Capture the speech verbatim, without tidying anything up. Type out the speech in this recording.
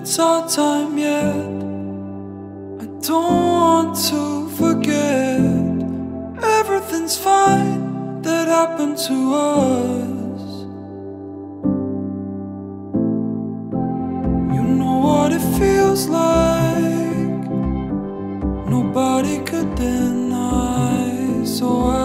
it's our time yet. I don't want to forget. Everything's fine that happened to us. You know what it feels like, nobody could deny. So I